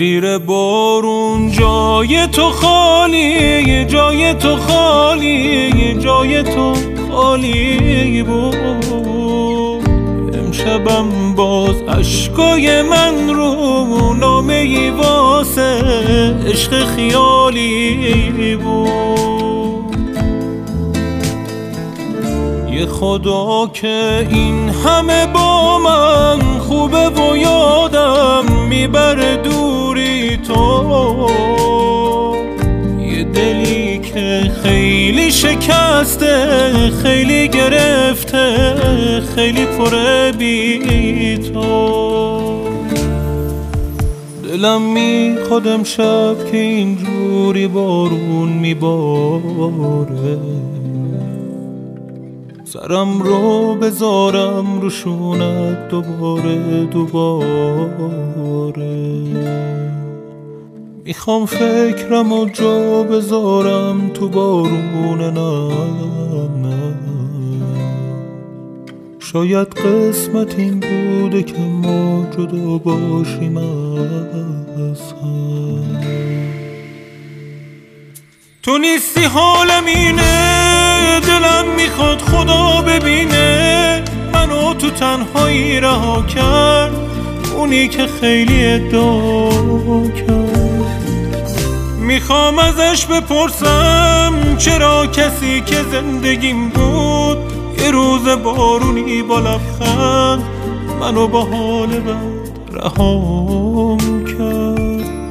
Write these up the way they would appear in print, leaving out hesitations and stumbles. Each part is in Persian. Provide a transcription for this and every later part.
زیر بارون جای تو خالی، جای تو خالی، جای تو خالی بود. امشبم باز اشکای من رو نامه ای واسه عشق خیالی بود. یه خدا که این همه با من خوبه و یادم میبره دوری تو. یه دلی که خیلی شکسته، خیلی گرفته، خیلی پره بی تو. دلم میخواد امشب که اینجوری بارون میباره، سرم رو بذارم رو شونت دوباره دوباره. میخوام فکرم و جا بذارم تو بارون نم نم. شاید قسمت این بوده که ما جدا باشیم از هم. تو نیستی حالم اینه، دلم میخواد خدا ببینه منو تو تنهایی رها کرد، اونی که خیلی ادعا کرد. میخوام ازش بپرسم چرا کسی که زندگیم بود یه روز بارونی با لبخند منو با حال بد رهام کرد.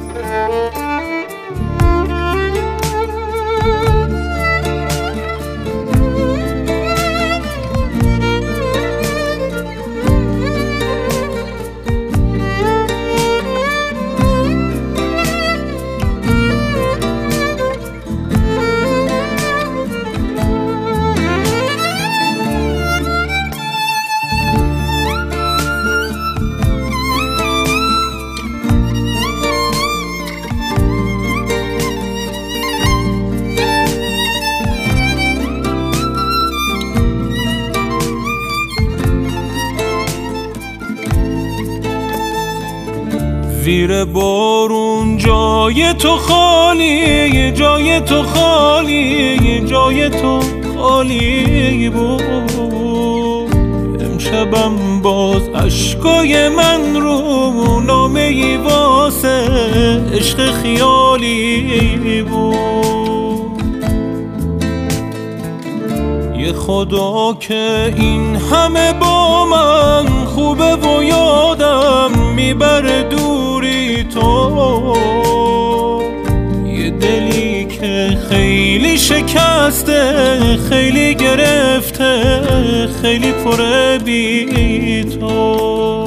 زیر بارون جای تو خالی، جای تو خالی، جای تو خالی بود. امشبم باز اشکای من رو نامه ای واسه عشق خیالی بود. یه خدا که این همه با من خوبه و یادم میبره دوری تو. یه دلی که خیلی شکسته، خیلی گرفته، خیلی پره بی تو.